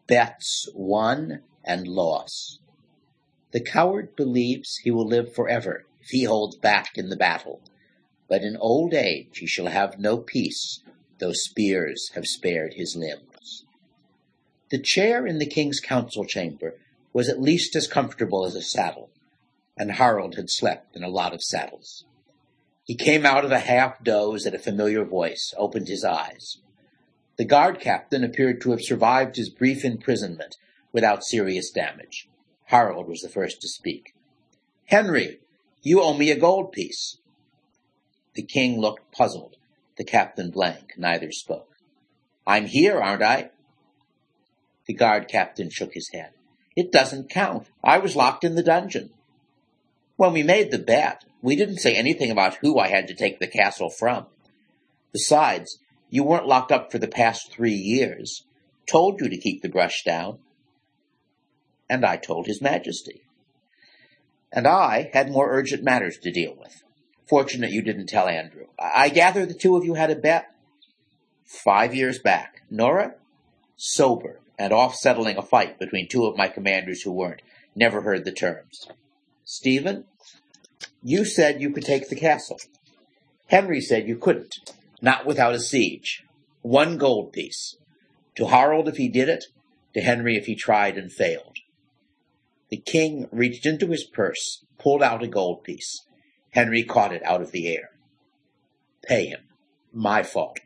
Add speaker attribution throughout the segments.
Speaker 1: bets won and loss. The coward believes he will live forever if he holds back in the battle, but in old age he shall have no peace, though spears have spared his limbs. The chair in the king's council chamber was at least as comfortable as a saddle, and Harold had slept in a lot of saddles. He came out of a half-doze at a familiar voice, opened his eyes. The guard captain appeared to have survived his brief imprisonment without serious damage. Harold was the first to speak. "Henry, you owe me a gold piece." The king looked puzzled, the captain blank. Neither spoke. "I'm here, aren't I?" The guard captain shook his head. "It doesn't count. I was locked in the dungeon. When we made the bet, we didn't say anything about who I had to take the castle from. Besides, you weren't locked up for the past 3 years. Told you to keep the brush down." And I told His Majesty. And I had more urgent matters to deal with. Fortunate you didn't tell Andrew. I gather the two of you had a bet? 5 years back. Nora? Sober, and off settling a fight between two of my commanders who weren't. Never heard the terms. Stephen? You said you could take the castle. Henry said you couldn't. Not without a siege. 1 gold piece. To Harold if he did it, to Henry if he tried and failed. The king reached into his purse, pulled out a gold piece. Henry caught it out of the air. Pay him. My fault.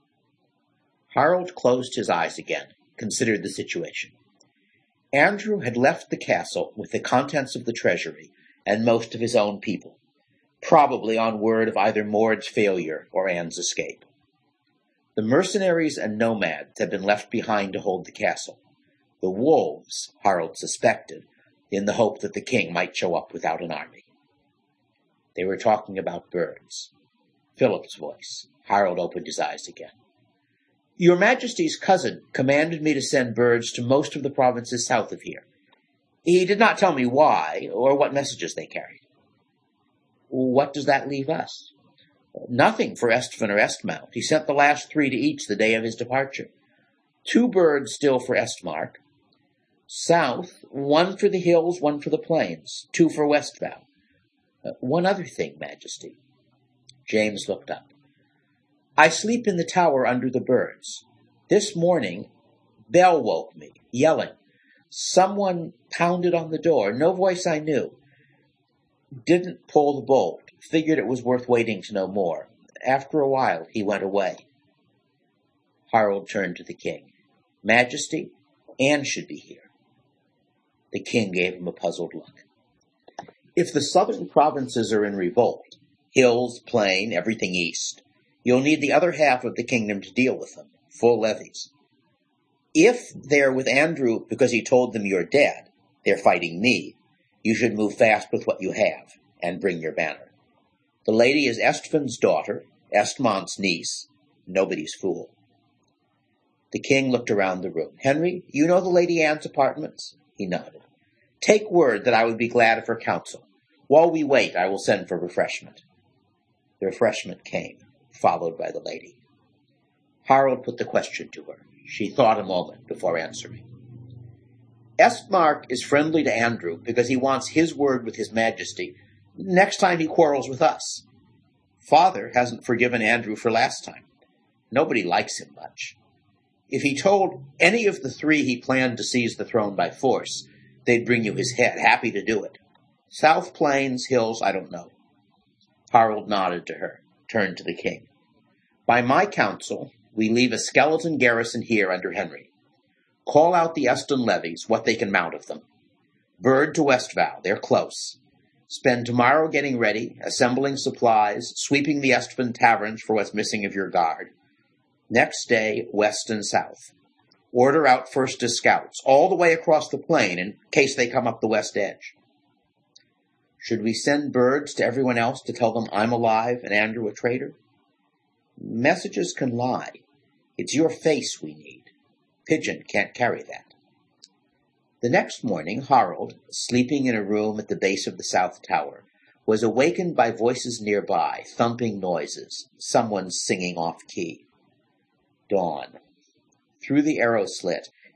Speaker 1: Harold closed his eyes again, considered the situation. Andrew had left the castle with the contents of the treasury and most of his own people, probably on word of either Mord's failure or Anne's escape. The mercenaries and nomads had been left behind to hold the castle. The wolves, Harold suspected, in the hope that the king might show up without an army. They were talking about birds. Philip's voice. Harold opened his eyes again. Your Majesty's cousin commanded me to send birds to most of the provinces south of here. He did not tell me why or what messages they carried. What does that leave us? Nothing for Estvin or Estmount. He sent the last 3 to each the day of his departure. 2 birds still for Estmark. South, 1 for the hills, 1 for the plains, 2 for Westval. One other thing, Majesty. James looked up. I sleep in the tower under the birds. This morning, Bell woke me, yelling. Someone pounded on the door, no voice I knew. Didn't pull the bolt, figured it was worth waiting to know more. After a while, he went away. Harold turned to the king. Majesty, Anne should be here. The king gave him a puzzled look. If the southern provinces are in revolt, hills, plain, everything east, you'll need the other half of the kingdom to deal with them, full levies. If they're with Andrew because he told them you're dead, they're fighting me, you should move fast with what you have and bring your banner. The lady is Estvin's daughter, Estmont's niece, nobody's fool. The king looked around the room. Henry, you know the Lady Anne's apartments? He nodded. Take word that I would be glad of her counsel. While we wait, I will send for refreshment. The refreshment came, followed by the lady. Harold put the question to her. She thought a moment before answering. Estmark is friendly to Andrew because he wants his word with His Majesty next time he quarrels with us. Father hasn't forgiven Andrew for last time. Nobody likes him much. If he told any of the 3 he planned to seize the throne by force, they'd bring you his head, happy to do it. South Plains, hills, I don't know. Harold nodded to her, turned to the king. By my counsel, we leave a skeleton garrison here under Henry. Call out the Eston levies, what they can mount of them. Bird to Westval, they're close. Spend tomorrow getting ready, assembling supplies, sweeping the Estvin taverns for what's missing of your guard. Next day, west and south. Order out first as scouts, all the way across the plain in case they come up the west edge. Should we send birds to everyone else to tell them I'm alive and Andrew a traitor? Messages can lie. It's your face we need. Pigeon can't carry that. The next morning, Harold, sleeping in a room at the base of the south tower, was awakened by voices nearby, thumping noises, someone singing off-key. Dawn. Through the arrow slit,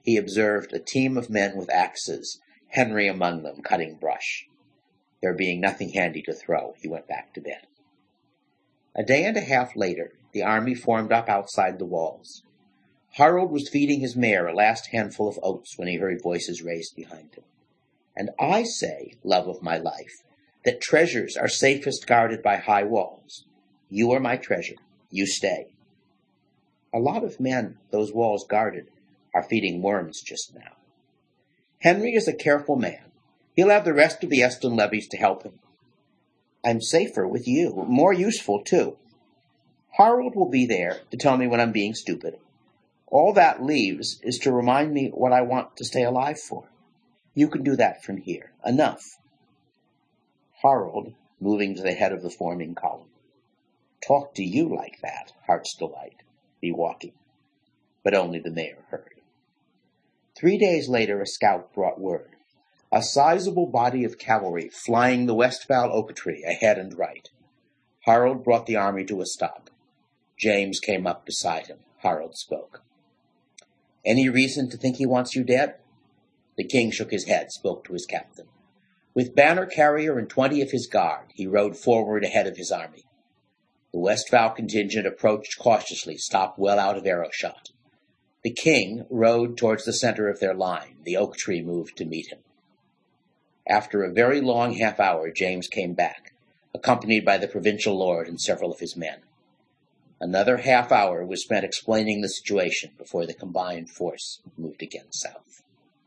Speaker 1: he observed a team of men with axes, Henry among them, cutting brush. There being nothing handy to throw, he went back to bed. A day and a half later, the army formed up outside the walls. Harold was feeding his mare a last handful of oats when he heard voices raised behind him. "And I say, love of my life, that treasures are safest guarded by high walls. You are my treasure. You stay." A lot of men those walls guarded are feeding worms just now. Henry is a careful man. He'll have the rest of the Eston levies to help him. I'm safer with you, more useful, too. Harold will be there to tell me when I'm being stupid. All that leaves is to remind me what I want to stay alive for. You can do that from here. Enough. Harold, moving to the head of the forming column. Talk to you like that, Heart's Delight. Be walking. But only the mayor heard. 3 days later, a scout brought word. A sizable body of cavalry flying the Westphal oak tree ahead and right. Harold brought the army to a stop. James came up beside him. Harold spoke. "Any reason to think he wants you dead?" The king shook his head, spoke to his captain. With banner carrier and 20 of his guard, he rode forward ahead of his army. The Westphal contingent approached cautiously, stopped well out of arrow shot. The king rode towards the center of their line. The oak tree moved to meet him. After a very long half hour, James came back, accompanied by the provincial lord and several of his men. Another half hour was spent explaining the situation before the combined force moved again south.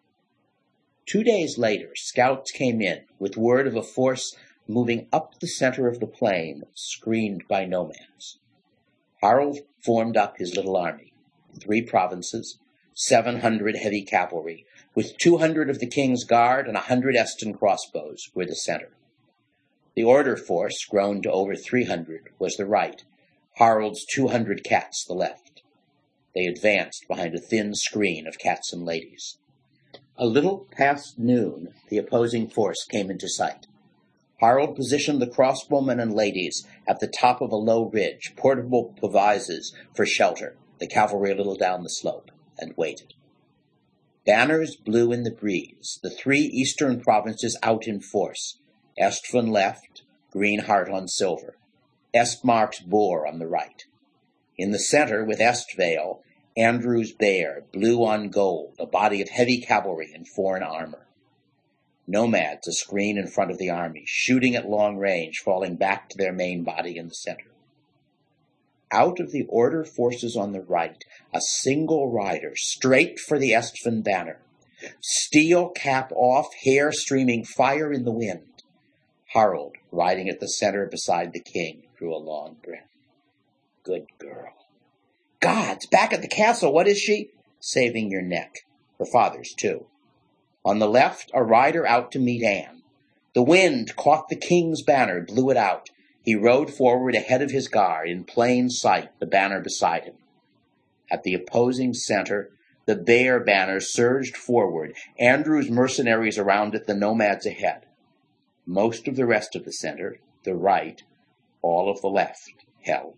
Speaker 1: 2 days later, scouts came in with word of a force moving up the center of the plain, screened by nomads. Harold formed up his little army, 3 provinces, 700 heavy cavalry, with 200 of the king's guard and 100 Eston crossbows were the center. The order force, grown to over 300, was the right, Harold's 200 cats the left. They advanced behind a thin screen of cats and ladies. A little past noon, the opposing force came into sight. Harold positioned the crossbowmen and ladies at the top of a low ridge, portable pavizes for shelter, the cavalry a little down the slope, and waited. Banners blew in the breeze, the 3 eastern provinces out in force, Estvin left, Greenheart on silver, Estmark's boar on the right. In the center, with Estvale, Andrew's bear, blue on gold, a body of heavy cavalry in foreign armor. Nomads a screen in front of the army, shooting at long range, falling back to their main body in the center. Out of the order forces on the right, a single rider, straight for the Estvin banner. Steel cap off, hair streaming fire in the wind. Harold, riding at the center beside the king, drew a long breath. Good girl. Gods, back at the castle, what is she? Saving your neck. Her father's, too. On the left, a rider out to meet Anne. The wind caught the king's banner, blew it out. He rode forward ahead of his guard, in plain sight, the banner beside him. At the opposing center, the bear banner surged forward, Andrew's mercenaries around it, the nomads ahead. Most of the rest of the center, the right, all of the left, held.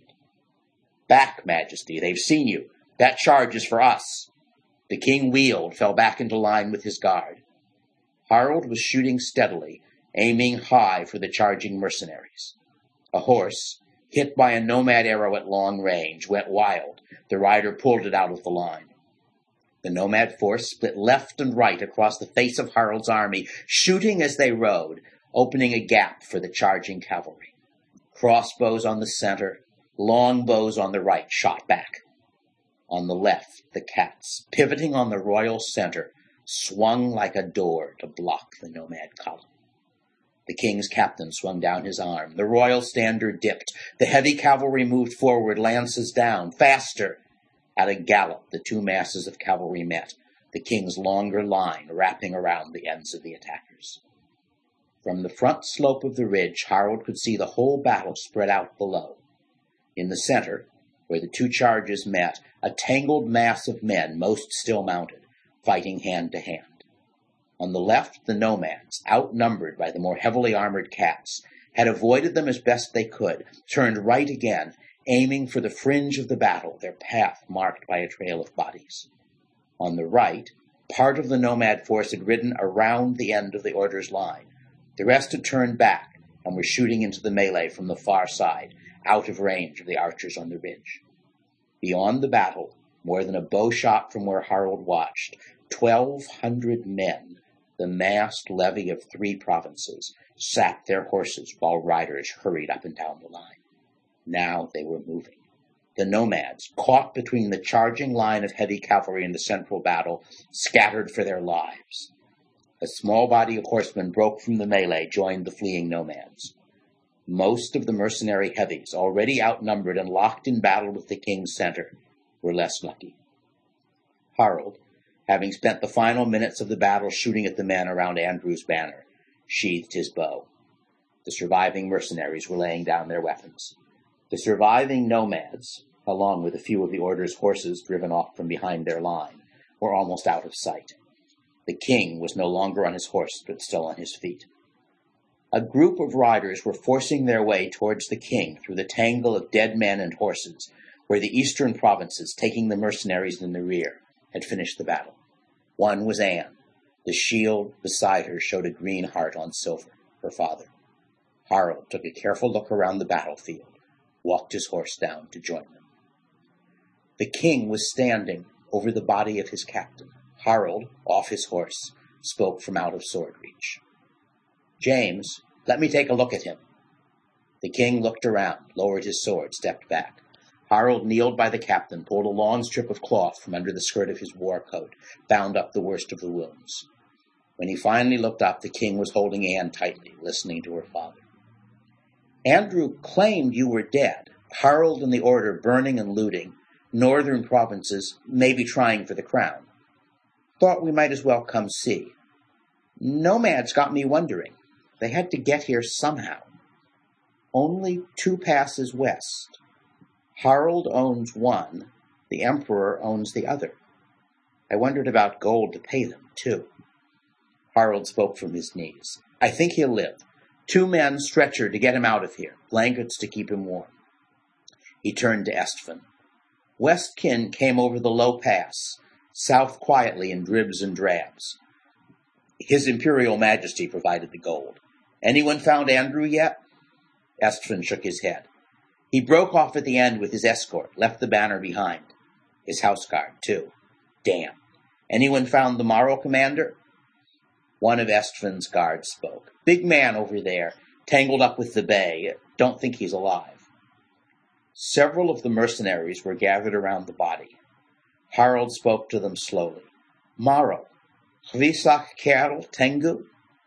Speaker 1: Back, Majesty, they've seen you. That charge is for us. The king wheeled, fell back into line with his guard. Harold was shooting steadily, aiming high for the charging mercenaries. A horse, hit by a nomad arrow at long range, went wild. The rider pulled it out of the line. The nomad force split left and right across the face of Harold's army, shooting as they rode, opening a gap for the charging cavalry. Crossbows on the center, longbows on the right shot back. On the left, the cats, pivoting on the royal center, swung like a door to block the nomad column. The king's captain swung down his arm. The royal standard dipped. The heavy cavalry moved forward, lances down, faster. At a gallop, the 2 masses of cavalry met, the king's longer line wrapping around the ends of the attackers. From the front slope of the ridge, Harold could see the whole battle spread out below. In the center, where the 2 charges met, a tangled mass of men, most still mounted, fighting hand to hand. On the left, the nomads, outnumbered by the more heavily armored cats, had avoided them as best they could, turned right again, aiming for the fringe of the battle, their path marked by a trail of bodies. On the right, Part of the nomad force had ridden around the end of the order's line. The rest had turned back and were shooting into the melee from the far side, out of range of the archers on the ridge. Beyond the battle, more than a bow shot from where Harold watched, 1,200 men, the massed levy of 3 provinces, sat their horses while riders hurried up and down the line. Now they were moving. The nomads, caught between the charging line of heavy cavalry in the central battle, scattered for their lives. A small body of horsemen broke from the melee, joined the fleeing nomads. Most of the mercenary heavies, already outnumbered and locked in battle with the king's center, were less lucky. Harold, having spent the final minutes of the battle shooting at the men around Andrew's banner, sheathed his bow. The surviving mercenaries were laying down their weapons. The surviving nomads, along with a few of the order's horses driven off from behind their line, were almost out of sight. The king was no longer on his horse, but still on his feet. A group of riders were forcing their way towards the king through the tangle of dead men and horses, where the eastern provinces, taking the mercenaries in the rear, had finished the battle. One was Anne. The shield beside her showed a green heart on silver, her father. Harold took a careful look around the battlefield, walked his horse down to join them. The king was standing over the body of his captain. Harold, off his horse, spoke from out of sword reach. "James, let me take a look at him." The king looked around, lowered his sword, stepped back. Harold kneeled by the captain, pulled a long strip of cloth from under the skirt of his war coat, bound up the worst of the wounds. When he finally looked up, the king was holding Anne tightly, listening to her father. "Andrew claimed you were dead. Harold and the order burning and looting, northern provinces, maybe trying for the crown. Thought we might as well come see. Nomads got me wondering. They had to get here somehow. Only 2 passes west. Harold owns one, the emperor owns the other. I wondered about gold to pay them, too." Harold spoke from his knees. "I think he'll live. 2 men stretcher to get him out of here, blankets to keep him warm." He turned to Estvin. "Westkin came over the low pass, south quietly in dribs and drabs. His Imperial Majesty provided the gold. Anyone found Andrew yet?" Estvin shook his head. "He broke off at the end with his escort, left the banner behind. His houseguard, too. Damn. Anyone found the Morrow commander?" One of Estvin's guards spoke. "Big man over there, tangled up with the bay. Don't think he's alive." Several of the mercenaries were gathered around the body. Harold spoke to them slowly. "Morrow, Hvisach Kerl Tengu?"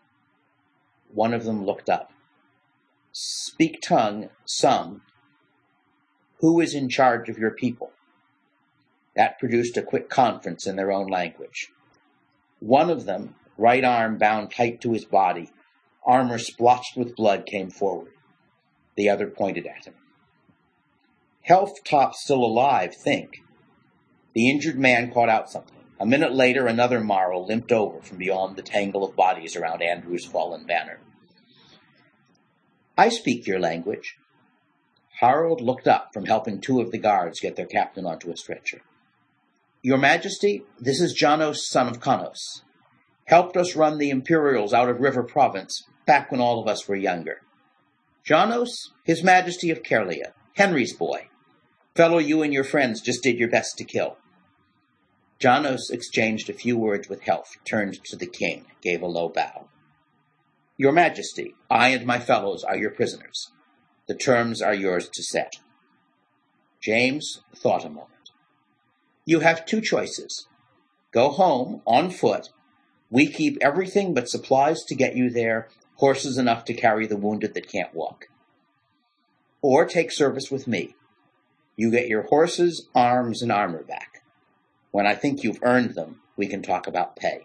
Speaker 1: One of them looked up. "Speak tongue, some. Who is in charge of your people?" That produced a quick conference in their own language. One of them, right arm bound tight to his body, armor splotched with blood, came forward. The other pointed at him. "Helftop's still alive, think." The injured man caught out something. A minute later, another Morrow limped over from beyond the tangle of bodies around Andrew's fallen banner. "I speak your language." Harold looked up from helping 2 of the guards get their captain onto a stretcher. "Your Majesty, this is Janos, son of Kanos. Helped us run the Imperials out of River Province back when all of us were younger. Janos, His Majesty of Kerlia, Henry's boy. Fellow you and your friends just did your best to kill." Janos exchanged a few words with Helf, turned to the king, gave a low bow. "Your Majesty, I and my fellows are your prisoners. The terms are yours to set." James thought a moment. "You have 2 choices. Go home, on foot. We keep everything but supplies to get you there, horses enough to carry the wounded that can't walk. Or take service with me. You get your horses, arms, and armor back. When I think you've earned them, we can talk about pay."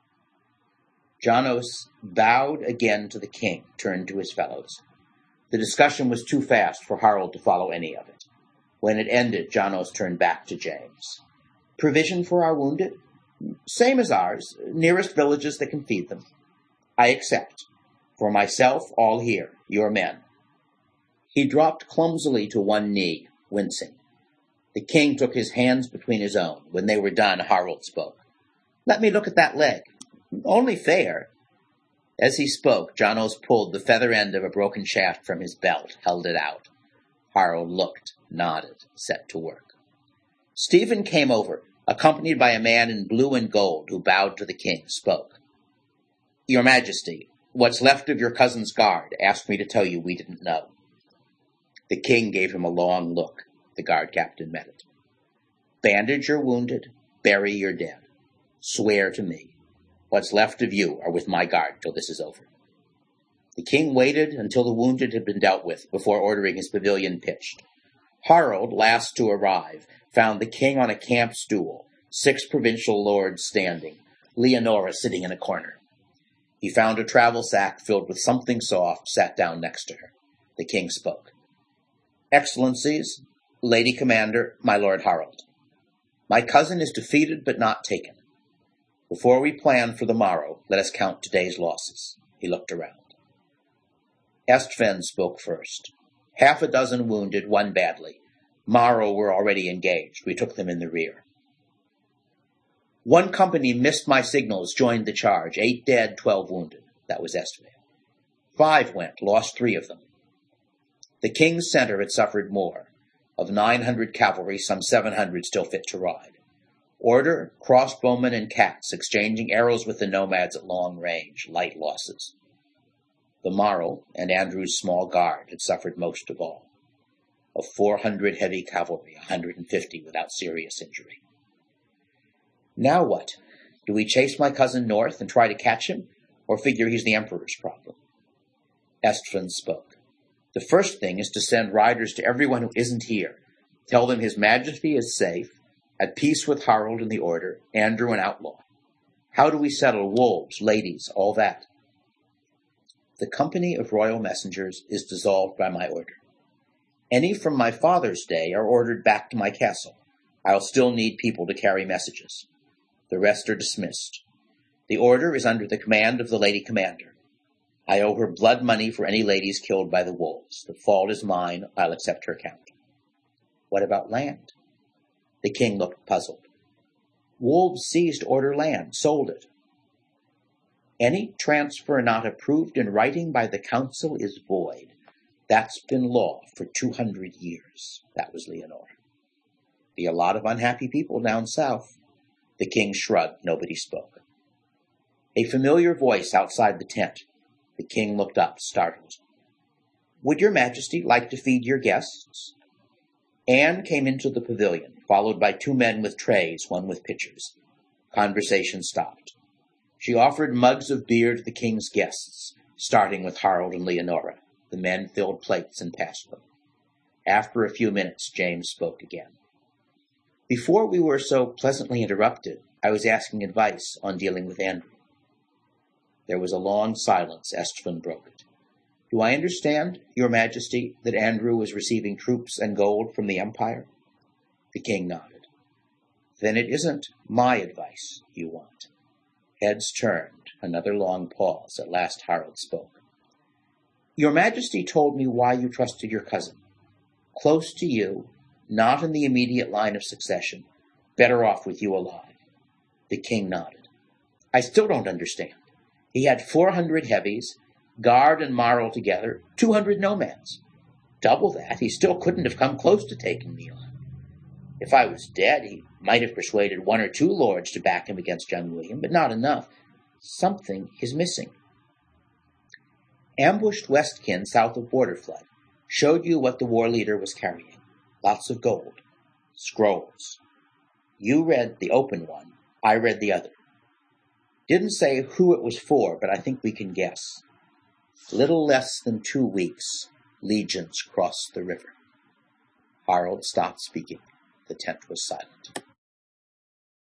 Speaker 1: Janos bowed again to the king, turned to his fellows. The discussion was too fast for Harold to follow any of it. When it ended, Janos turned back to James. "Provision for our wounded?" "Same as ours, nearest villages that can feed them." "I accept. For myself, all here, your men." He dropped clumsily to one knee, wincing. The king took his hands between his own. When they were done, Harold spoke. Let me look at that leg. Only fair. As he spoke, Janos pulled the feather end of a broken shaft from his belt, held it out. Harold looked, nodded, set to work. Stephen came over, accompanied by a man in blue and gold who bowed to the king, spoke. Your Majesty, what's left of your cousin's guard asked me to tell you we didn't know. The king gave him a long look. The guard captain met it. Bandage your wounded, bury your dead. Swear to me. What's left of you are with my guard till this is over. The king waited until the wounded had been dealt with before ordering his pavilion pitched. Harold, last to arrive, found the king on a camp stool, 6 provincial lords standing, Leonora sitting in a corner. He found a travel sack filled with something soft, sat down next to her. The king spoke. Excellencies, Lady Commander, my Lord Harold. My cousin is defeated but not taken. Before we plan for the morrow, let us count today's losses. He looked around. Estven spoke first. 6 wounded, 1 badly. Morrow were already engaged. We took them in the rear. 1 company missed my signals, joined the charge. 8 dead, 12 wounded. That was Estven. 5 went, lost 3 of them. The king's center had suffered more. Of 900 cavalry, some 700 still fit to ride. Order, crossbowmen and cats, exchanging arrows with the nomads at long range, light losses. The Marl and Andrew's small guard had suffered most of all. Of 400 heavy cavalry, 150 without serious injury. Now what? Do we chase my cousin north and try to catch him, or figure he's the Emperor's problem? Estven spoke. The first thing is to send riders to everyone who isn't here. Tell them His Majesty is safe, at peace with Harold and the Order, Andrew an outlaw. How do we settle wolves, ladies, all that? The company of royal messengers is dissolved by my order. Any from my father's day are ordered back to my castle. I'll still need people to carry messages. The rest are dismissed. The order is under the command of the Lady Commander. I owe her blood money for any ladies killed by the wolves. The fault is mine. I'll accept her count. What about land? The king looked puzzled. Wolves seized order land, sold it. Any transfer not approved in writing by the council is void. That's been law for 200 years. That was Leonora. Be a lot of unhappy people down south. The king shrugged. Nobody spoke. A familiar voice outside the tent. The king looked up, startled. Would your Majesty like to feed your guests? Anne came into the pavilion, followed by 2 men with trays, one with pitchers. Conversation stopped. She offered mugs of beer to the king's guests, starting with Harold and Leonora. The men filled plates and passed them. After a few minutes, James spoke again. Before we were so pleasantly interrupted, I was asking advice on dealing with Andrew. There was a long silence. Estven broke it. Do I understand, Your Majesty, that Andrew was receiving troops and gold from the Empire? The king nodded. Then it isn't my advice you want. Heads turned. Another long pause. At last Harold spoke. Your Majesty told me why you trusted your cousin. Close to you, not in the immediate line of succession, better off with you alive. The king nodded. I still don't understand. He had 400 heavies, guard and Marl together, 200 nomads. Double that, he still couldn't have come close to taking me on. If I was dead, he might have persuaded 1 or 2 lords to back him against young William, but not enough. Something is missing. Ambushed Westkin south of Borderflood showed you what the war leader was carrying. Lots of gold. Scrolls. You read the open one. I read the other. Didn't say who it was for, but I think we can guess. Little less than 2 weeks, legions crossed the river. Harold stopped speaking. The tent was silent.